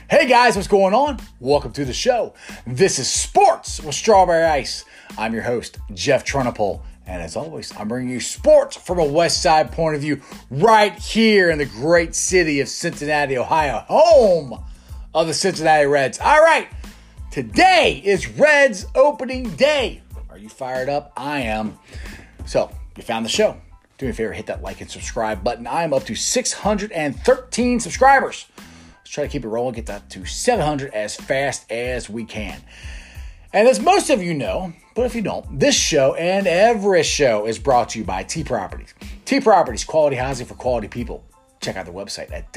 Hey guys, what's going on? Welcome to the show. This is Sports with Strawberry Ice. I'm your host, Jeff Trunapole. And as always, I'm bringing you sports from a West Side point of view right here in the great city of Cincinnati, Ohio, home of the Cincinnati Reds. All right, today is Reds opening day. Are you fired up? I am. So, you found the show. Do me a favor, hit that like and subscribe button. I am up to 613 subscribers. Let's try to keep it rolling, get that to 700 as fast as we can. And as most of you know, but if you don't, this show and every show is brought to you by T Properties. T Properties, quality housing for quality people. Check out their website at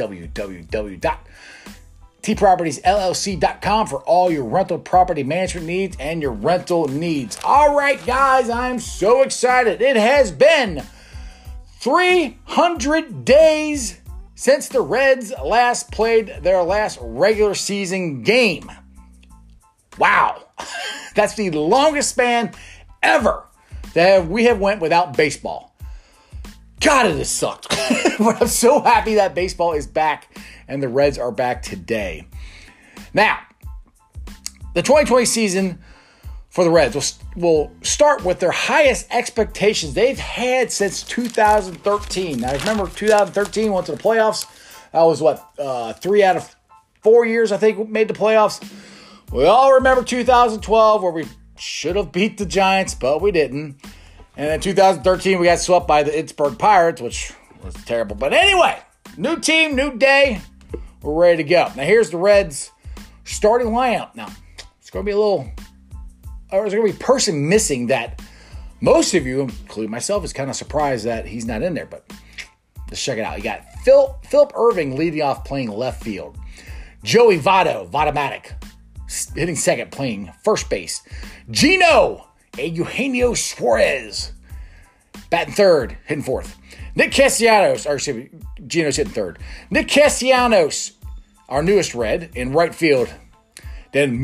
www.tpropertiesllc.com for all your rental property management needs and your rental needs. All right, guys, I'm so excited. It has been 300 days since the Reds last played their last regular season game. Wow. That's the longest span ever that we have went without baseball. God, it has sucked. But I'm so happy that baseball is back and the Reds are back today. Now, the 2020 season for the Reds will start with their highest expectations they've had since 2013. Now, remember 2013 went to the playoffs. That was 3 out of 4 years, I think, made the playoffs. We all remember 2012 where we should have beat the Giants, but we didn't. And then 2013, we got swept by the Pittsburgh Pirates, which was terrible. But anyway, new team, new day. We're ready to go. Now, here's the Reds starting lineup. Now, it's going to be there's going to be a person missing that most of you, including myself, is kind of surprised that he's not in there. But let's check it out. You got Philip Ervin leading off playing left field. Joey Votto-Matic, hitting second, playing first base. Gino and Eugenio Suarez batting third, hitting fourth. Gino's hitting third. Nick Castellanos, our newest Red, in right field. Then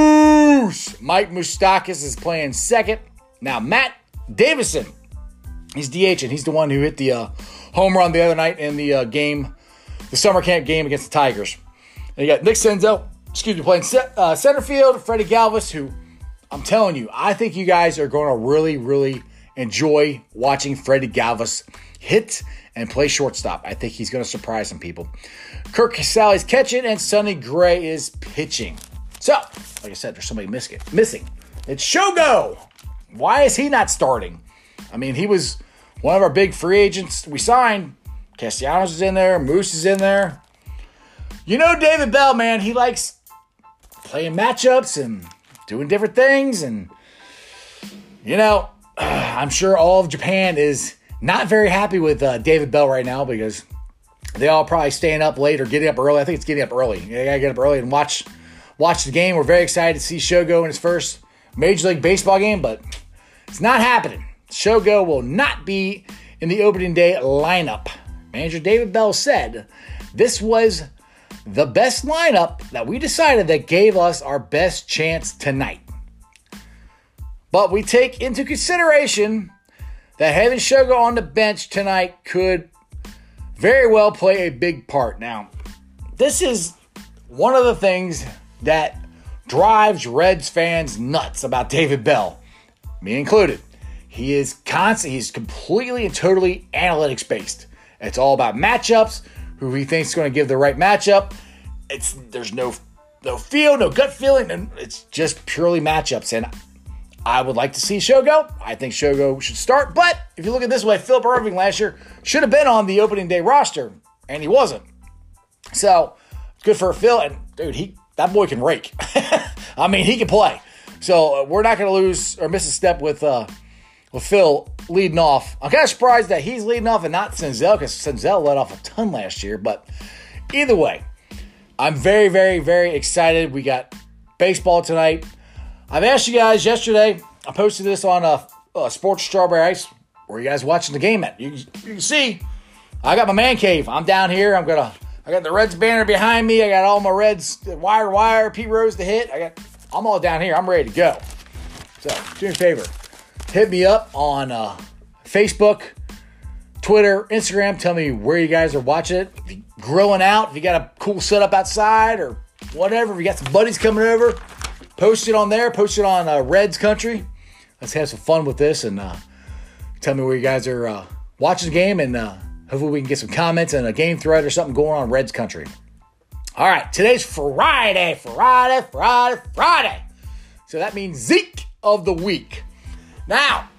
Mike Moustakas is playing second. Now Matt Davison, he's DHing. He's the one who hit the home run the other night in the summer camp game against the Tigers. And you got Nick Senzel, playing center field. Freddie Galvis, who I'm telling you, I think you guys are going to really, really enjoy watching Freddie Galvis hit and play shortstop. I think he's going to surprise some people. Kirk Casale's catching, and Sonny Gray is pitching. So, like I said, there's somebody missing. It's Shogo. Why is he not starting? I mean, he was one of our big free agents we signed. Castellanos is in there. Moose is in there. You know David Bell, man. He likes playing matchups and doing different things. And, I'm sure all of Japan is not very happy with David Bell right now because they all probably staying up late or getting up early. I think it's getting up early. You got to get up early and watch the game. We're very excited to see Shogo in his first Major League Baseball game, but it's not happening. Shogo will not be in the opening day lineup. Manager David Bell said this was the best lineup that we decided that gave us our best chance tonight. But we take into consideration that having Shogo on the bench tonight could very well play a big part. Now, this is one of the things that drives Reds fans nuts about David Bell, me included. He's completely and totally analytics based. It's all about matchups, who he thinks is going to give the right matchup. There's no feel, no gut feeling, and it's just purely matchups. And I would like to see Shogo. I think Shogo should start. But if you look at it this way, Philip Ervin last year should have been on the opening day roster, and he wasn't. So, good for Phil. And, dude, that boy can rake. I mean, he can play. So, we're not going to lose or miss a step with Phil leading off. I'm kind of surprised that he's leading off and not Senzel, because Senzel let off a ton last year. But either way, I'm very, very, very excited. We got baseball tonight. I've asked you guys yesterday. I posted this on Sports Strawberry Ice. Where are you guys watching the game at? You can see I got my man cave. I'm down here. I got the Reds banner behind me. I got all my Reds wire, Pete Rose to hit. I'm all down here. I'm ready to go. So do me a favor. Hit me up on Facebook, Twitter, Instagram. Tell me where you guys are watching it. If you're grilling out, if you got a cool setup outside, or whatever. If you got some buddies coming over, post it on there. Post it on Reds Country. Let's have some fun with this and tell me where you guys are watching the game, and hopefully we can get some comments and a game thread or something going on Reds Country. All right, today's Friday. So that means Zeke of the week. Now,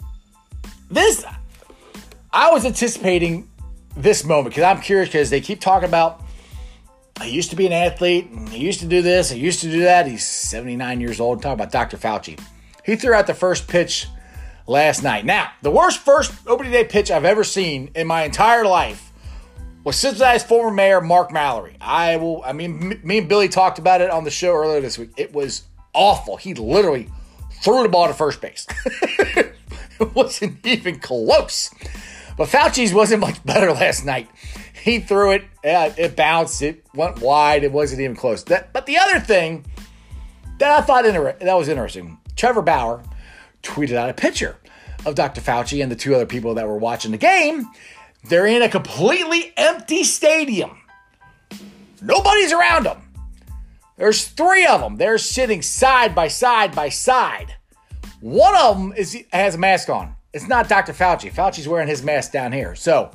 I was anticipating this moment because I'm curious, because they keep talking about, I used to be an athlete, and he used to do this, he used to do that. He's 79 years old. Talking about Dr. Fauci. He threw out the first pitch last night. Now, the worst first opening day pitch I've ever seen in my entire life was Cincinnati's former mayor, Mark Mallory. Me and Billy talked about it on the show earlier this week. It was awful. He literally threw the ball to first base. It wasn't even close. But Fauci's wasn't much better last night. He threw it. It bounced. It went wide. It wasn't even close. But the other thing that I thought that was interesting, Trevor Bauer tweeted out a picture of Dr. Fauci and the two other people that were watching the game. They're in a completely empty stadium. Nobody's around them. There's three of them. They're sitting side by side by side. One of them has a mask on. It's not Dr. Fauci. Fauci's wearing his mask down here. So,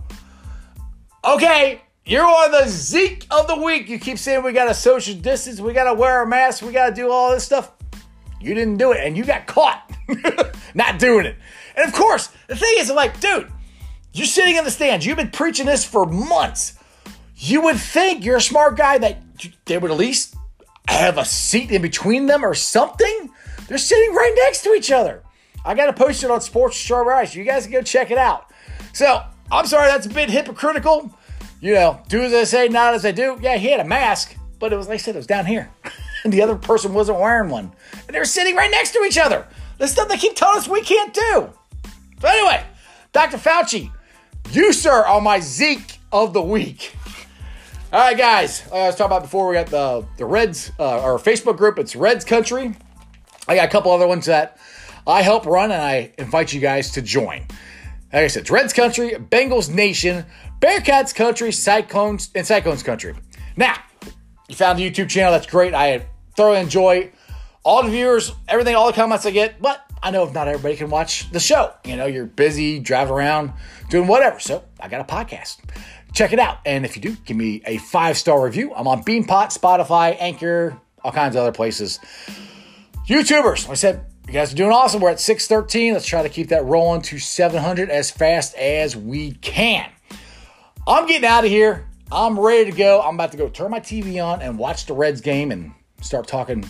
okay, you're on the Zeke of the week. You keep saying we got to social distance, we got to wear a mask, we got to do all this stuff. You didn't do it, and you got caught not doing it. And of course, the thing is, like, dude, you're sitting in the stands. You've been preaching this for months. You would think, you're a smart guy, that they would at least have a seat in between them or something. They're sitting right next to each other. I got to post it on Sports Strawberry Ice. You guys can go check it out. So, I'm sorry, that's a bit hypocritical. Do as I say, not as I do. Yeah, he had a mask, but it was, like I said, it was down here. And the other person wasn't wearing one. And they were sitting right next to each other. The stuff they keep telling us we can't do. So anyway, Dr. Fauci, you, sir, are my Zeke of the week. All right, guys. I was talking about before, we got the Reds, our Facebook group. It's Reds Country. I got a couple other ones that I help run, and I invite you guys to join. Like I said, it's Reds Country, Bengals Nation, Bearcats Country, Cyclones Country. Now, you found the YouTube channel. That's great. I thoroughly enjoy all the viewers, everything, all the comments I get. But I know if not everybody can watch the show. You're busy, driving around, doing whatever. So I got a podcast. Check it out. And if you do, give me a 5-star review. I'm on Beanpot, Spotify, Anchor, all kinds of other places. YouTubers, like I said, you guys are doing awesome. We're at 613. Let's try to keep that rolling to 700 as fast as we can. I'm getting out of here. I'm ready to go. I'm about to go turn my TV on and watch the Reds game and start talking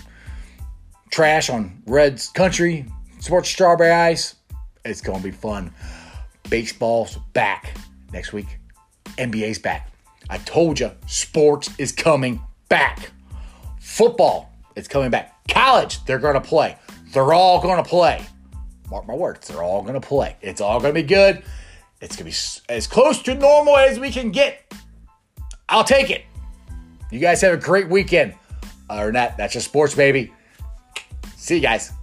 trash on Reds Country, Sports Strawberry Ice. It's going to be fun. Baseball's back next week. NBA's back. I told you, sports is coming back. Football, it's coming back. College, they're going to play. They're all going to play. Mark my words, they're all going to play. It's all going to be good. It's going to be as close to normal as we can get. I'll take it. You guys have a great weekend. Other than that, that's just sports, baby. See you guys.